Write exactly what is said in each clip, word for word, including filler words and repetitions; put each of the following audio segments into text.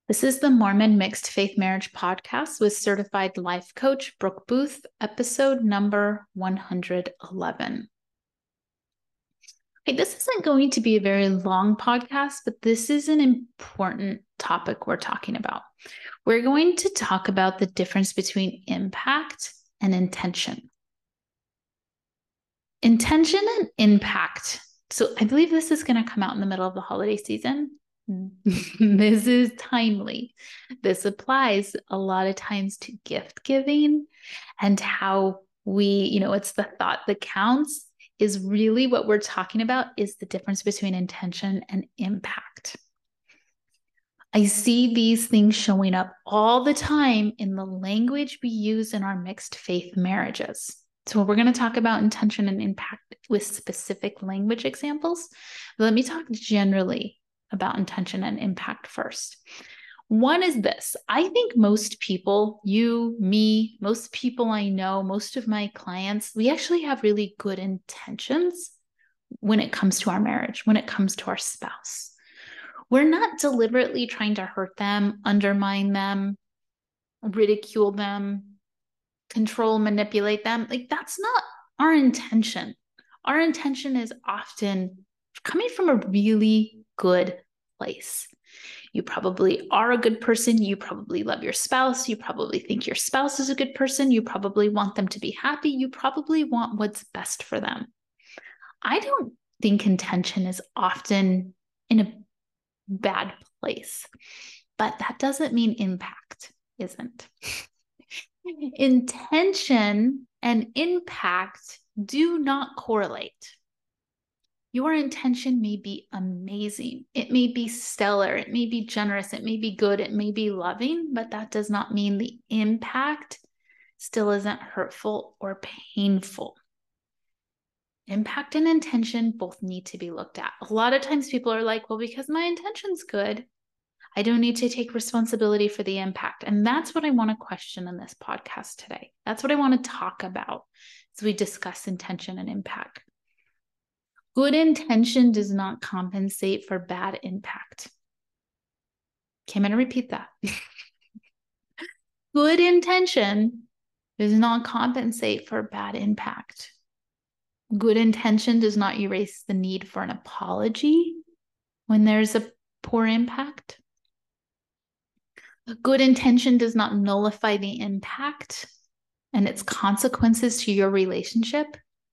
This is the Mormon Mixed Faith Marriage Podcast with certified life coach Brooke Booth, episode number one hundred eleven. Okay, this isn't going to be a very long podcast, but this is an important topic we're talking about. We're going to talk about the difference between impact and intention. Intention and impact. So I believe this is going to come out in the middle of the holiday season. This is timely. This applies a lot of times to gift giving and how we, you know, it's the thought that counts is really what we're talking about is the difference between intention and impact. I see these things showing up all the time in the language we use in our mixed faith marriages. So we're going to talk about intention and impact with specific language examples. Let me talk generally about intention and impact first. One is this. I think most people, you, me, most people I know, most of my clients, we actually have really good intentions when it comes to our marriage, when it comes to our spouse. We're not deliberately trying to hurt them, undermine them, ridicule them, control, manipulate them. Like that's not our intention. Our intention is often coming from a really good place. You probably are a good person. You probably love your spouse. You probably think your spouse is a good person. You probably want them to be happy. You probably want what's best for them. I don't think intention is often in a bad place, but that doesn't mean impact isn't. Intention and impact do not correlate. Your intention may be amazing. It may be stellar. It may be generous. It may be good. It may be loving, but that does not mean the impact still isn't hurtful or painful. Impact and intention both need to be looked at. A lot of times people are like, well, because my intention's good, I don't need to take responsibility for the impact. And that's what I want to question in this podcast today. That's what I want to talk about as we discuss intention and impact. Good intention does not compensate for bad impact. Okay, I'm going to repeat that. Good intention does not compensate for bad impact. Good intention does not erase the need for an apology when there's a poor impact. Good intention does not nullify the impact and its consequences to your relationship.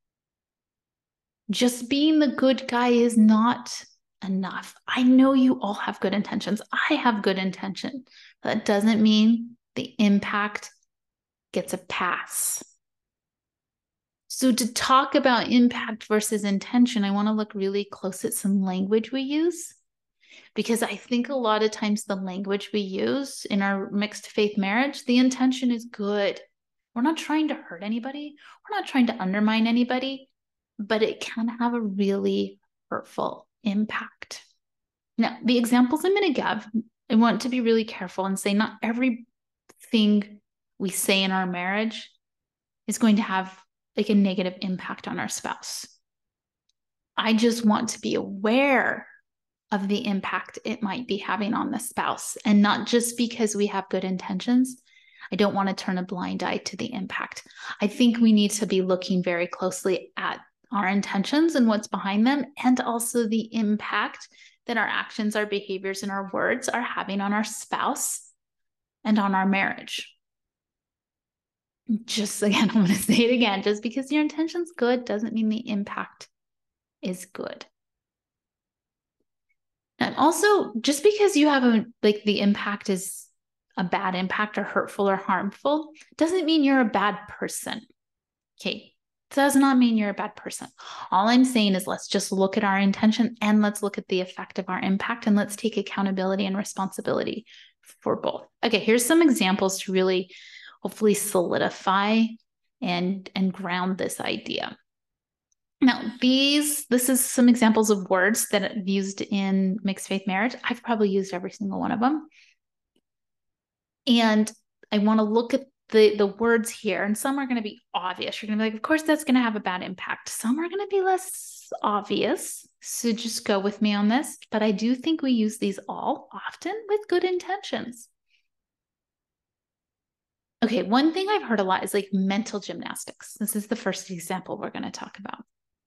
Just being the good guy is not enough. I know you all have good intentions. I have good intention. That doesn't mean the impact gets a pass. So to talk about impact versus intention, I want to look really close at some language we use, because I think a lot of times the language we use in our mixed faith marriage, the intention is good. We're not trying to hurt anybody. We're not trying to undermine anybody, but it can have a really hurtful impact. Now, the examples I'm going to give, I want to be really careful and say not everything we say in our marriage is going to have like a negative impact on our spouse. I just want to be aware of the impact it might be having on the spouse, and not just because we have good intentions. I don't want to turn a blind eye to the impact. I think we need to be looking very closely at our intentions and what's behind them, and also the impact that our actions, our behaviors, and our words are having on our spouse and on our marriage. Just again, I'm going to say it again, just because your intention's good doesn't mean the impact is good. And also, just because you have a, like the impact is a bad impact or hurtful or harmful, doesn't mean you're a bad person. Okay. Does not mean you're a bad person. All I'm saying is let's just look at our intention and let's look at the effect of our impact, and let's take accountability and responsibility for both. Okay, here's some examples to really hopefully solidify and, and ground this idea. Now, these, this is some examples of words that I've used in mixed faith marriage. I've probably used every single one of them. And I want to look at the, the words here, and some are going to be obvious. You're going to be like, of course, that's going to have a bad impact. Some are going to be less less obvious, so just go with me on this, but I do think we use these all often with good intentions. Okay, one thing I've heard a lot is like mental gymnastics. This is the first example we're going to talk about.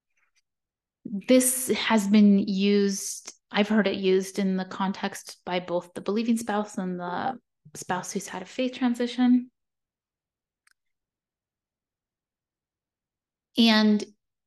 This has been used, I've heard it used in the context by both the believing spouse and the spouse who's had a faith transition. And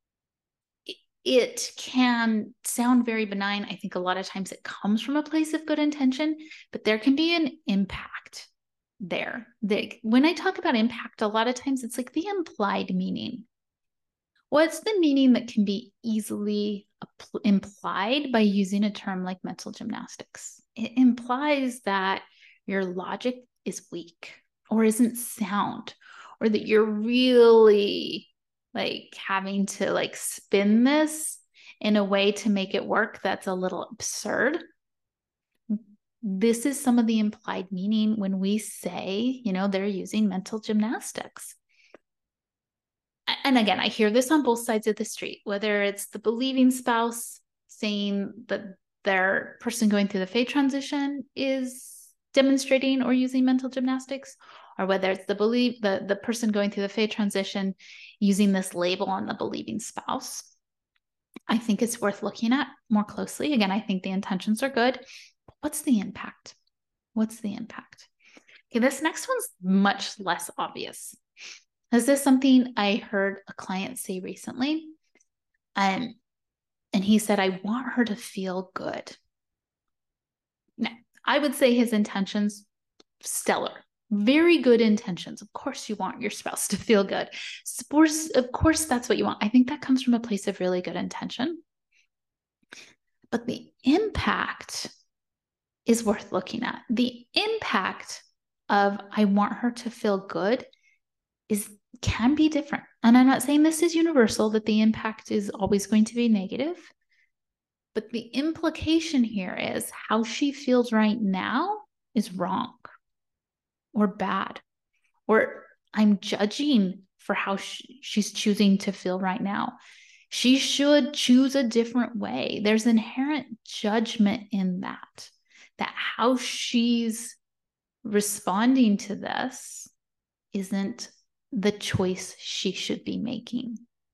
it can sound very benign. I think a lot of times it comes from a place of good intention, but there can be an impact there. The, when I talk about impact, a lot of times it's like the implied meaning. What's the meaning that can be easily implied by using a term like mental gymnastics? It implies that your logic is weak or isn't sound, or that you're really like having to like spin this in a way to make it work that's a little absurd. This is some of the implied meaning when we say, you know, they're using mental gymnastics. And again, I hear this on both sides of the street, whether it's the believing spouse saying that their person going through the faith transition is demonstrating or using mental gymnastics, or whether it's the believe the, the person going through the faith transition using this label on the believing spouse. I think it's worth looking at more closely. Again, I think the intentions are good. But what's the impact? What's the impact? Okay, this next one's much less obvious. This is something I heard a client say recently. Um, and he said, I want her to feel good. Now, I would say his intentions, stellar, very good intentions. Of course, you want your spouse to feel good. Sports, of course, that's what you want. I think that comes from a place of really good intention. But the impact is worth looking at. The impact of I want her to feel good is can be different. And I'm not saying this is universal, that the impact is always going to be negative. But the implication here is how she feels right now is wrong or bad, or I'm judging for how she, she's choosing to feel right now. She should choose a different way. There's inherent judgment in that, that how she's responding to this isn't the choice she should be making.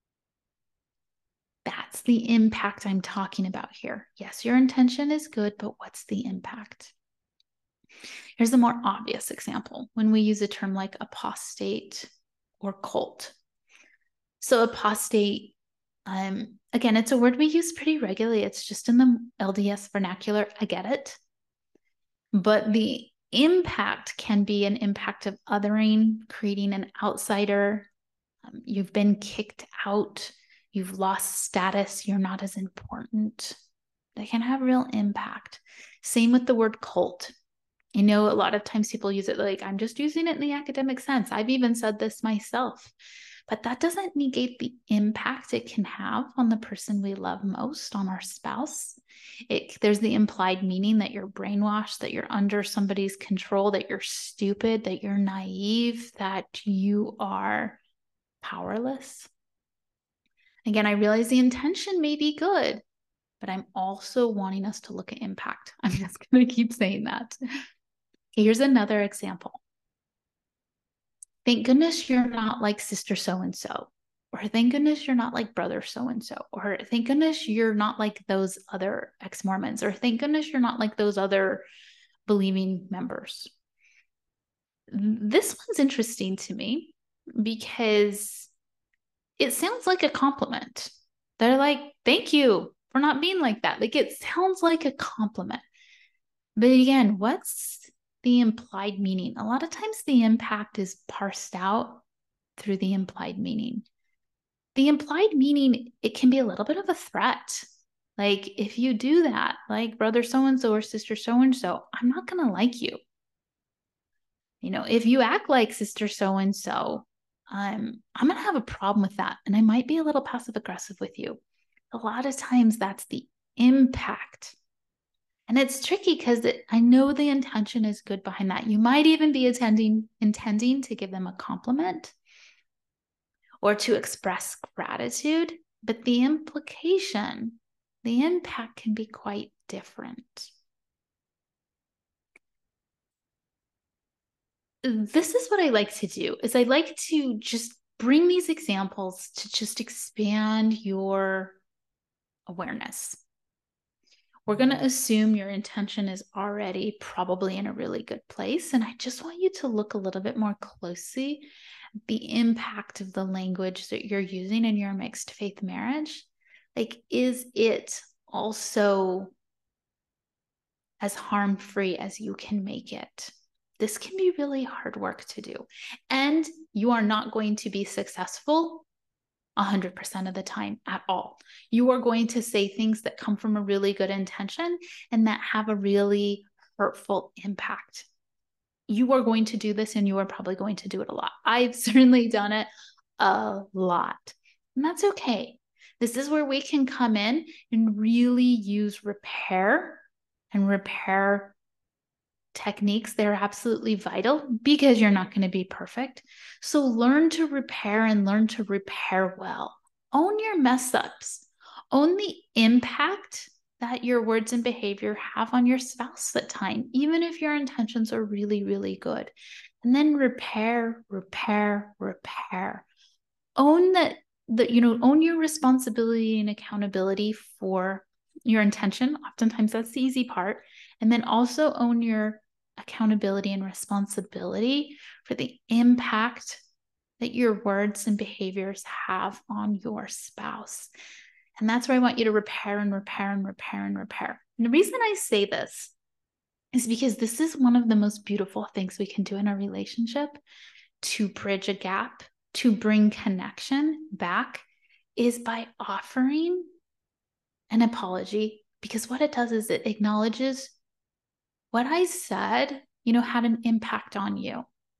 That's the impact I'm talking about here. Yes, your intention is good, but what's the impact? Here's a more obvious example when we use a term like apostate or cult. So apostate, um, again, it's a word we use pretty regularly. It's just in the L D S vernacular. I get it. But the impact can be an impact of othering, creating an outsider. Um, you've been kicked out. You've lost status. You're not as important. They can have real impact. Same with the word cult. I know a lot of times people use it like, I'm just using it in the academic sense. I've even said this myself. But that doesn't negate the impact it can have on the person we love most, on our spouse. It, there's the implied meaning that you're brainwashed, that you're under somebody's control, that you're stupid, that you're naive, that you are powerless. Again, I realize the intention may be good, but I'm also wanting us to look at impact. I'm just going to keep saying that. Here's another example. Thank goodness you're not like sister so-and-so, or thank goodness you're not like brother so-and-so, or thank goodness you're not like those other ex-Mormons, or thank goodness you're not like those other believing members. This one's interesting to me because it sounds like a compliment. They're like, thank you for not being like that. Like it sounds like a compliment. But again, what's the implied meaning? A lot of times the impact is parsed out through the implied meaning. The implied meaning, it can be a little bit of a threat. Like if you do that, like brother so-and-so or sister so-and-so, I'm not going to like you. You know, if you act like sister so-and-so, um, I'm going to have a problem with that. And I might be a little passive aggressive with you. A lot of times that's the impact. And it's tricky because I know the intention is good behind that. You might even be attending, intending to give them a compliment or to express gratitude, but the implication, the impact can be quite different. This is what I like to do, is I like to just bring these examples to just expand your awareness. We're going to assume your intention is already probably in a really good place. And I just want you to look a little bit more closely at the impact of the language that you're using in your mixed faith marriage. Like, is it also as harm-free as you can make it? This can be really hard work to do. And you are not going to be successful one hundred percent of the time at all. You are going to say things that come from a really good intention and that have a really hurtful impact. You are going to do this, and you are probably going to do it a lot. I've certainly done it a lot, and that's okay. This is where we can come in and really use repair and repair techniques. They're absolutely vital because you're not going to be perfect. So learn to repair and learn to repair well. Own your mess ups. Own the impact that your words and behavior have on your spouse at time, even if your intentions are really, really good. And then repair, repair, repair. Own that, that, you know, own your responsibility and accountability for your intention. Oftentimes that's the easy part. And then also own your accountability and responsibility for the impact that your words and behaviors have on your spouse. And that's where I want you to repair and repair and repair and repair. And the reason I say this is because this is one of the most beautiful things we can do in a relationship to bridge a gap, to bring connection back, is by offering an apology. Because what it does is it acknowledges what I said, you know, had an impact on you.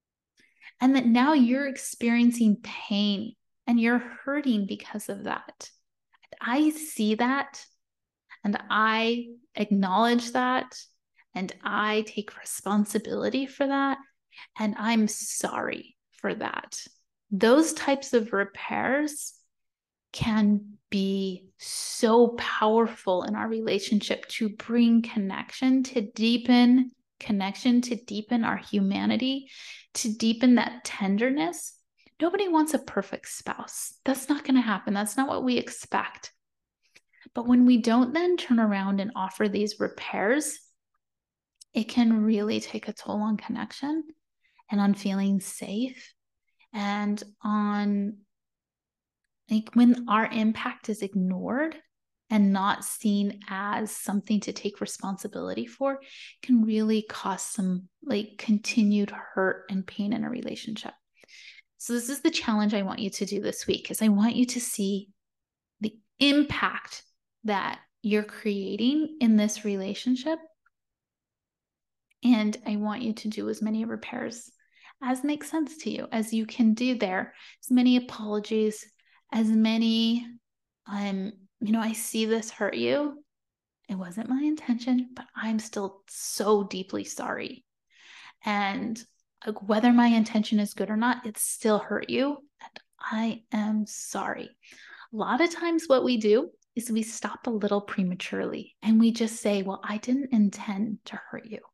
And that now you're experiencing pain and you're hurting because of that. I see that, and I acknowledge that, and I take responsibility for that, and I'm sorry for that. Those types of repairs can be so powerful in our relationship to bring connection, to deepen connection, to deepen our humanity, to deepen that tenderness. Nobody wants a perfect spouse. That's not going to happen. That's not what we expect. But when we don't then turn around and offer these repairs, it can really take a toll on connection and on feeling safe and on, like, when our impact is ignored and not seen as something to take responsibility for, can really cause some like continued hurt and pain in a relationship. So this is the challenge I want you to do this week, is I want you to see the impact that you're creating in this relationship. And I want you to do as many repairs as makes sense to you as you can do there. As many apologies, as many, um, you know, I see this hurt you. It wasn't my intention, but I'm still so deeply sorry. And like, whether my intention is good or not, it still hurt you. And I am sorry. A lot of times what we do is we stop a little prematurely and we just say, well, I didn't intend to hurt you.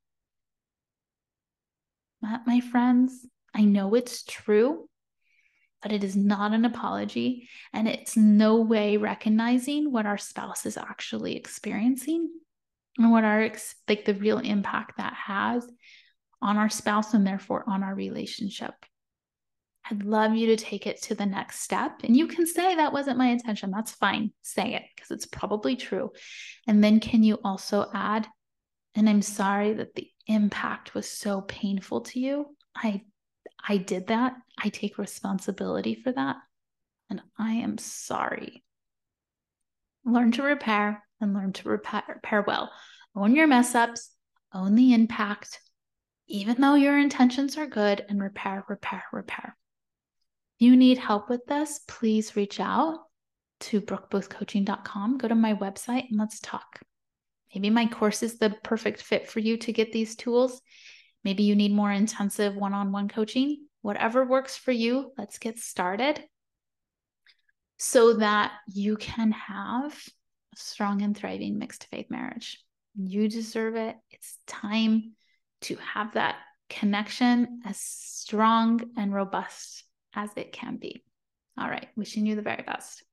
That, my friends, I know it's true, but it is not an apology, and it's no way recognizing what our spouse is actually experiencing and what our, like, the real impact that has on our spouse and therefore on our relationship. I'd love you to take it to the next step. And you can say that wasn't my intention. That's fine. Say it, because it's probably true. And then can you also add, and I'm sorry that the impact was so painful to you. I I did that. I take responsibility for that. And I am sorry. Learn to repair and learn to repair, repair well. Own your mess ups, own the impact, even though your intentions are good, and repair, repair, repair. If you need help with this, please reach out to brooke booth coaching dot com. Go to my website and let's talk. Maybe my course is the perfect fit for you to get these tools. Maybe you need more intensive one-on-one coaching. Whatever works for you, let's get started. so that you can have a strong and thriving mixed faith marriage. You deserve it. It's time to have that connection as strong and robust as it can be. All right. Wishing you the very best.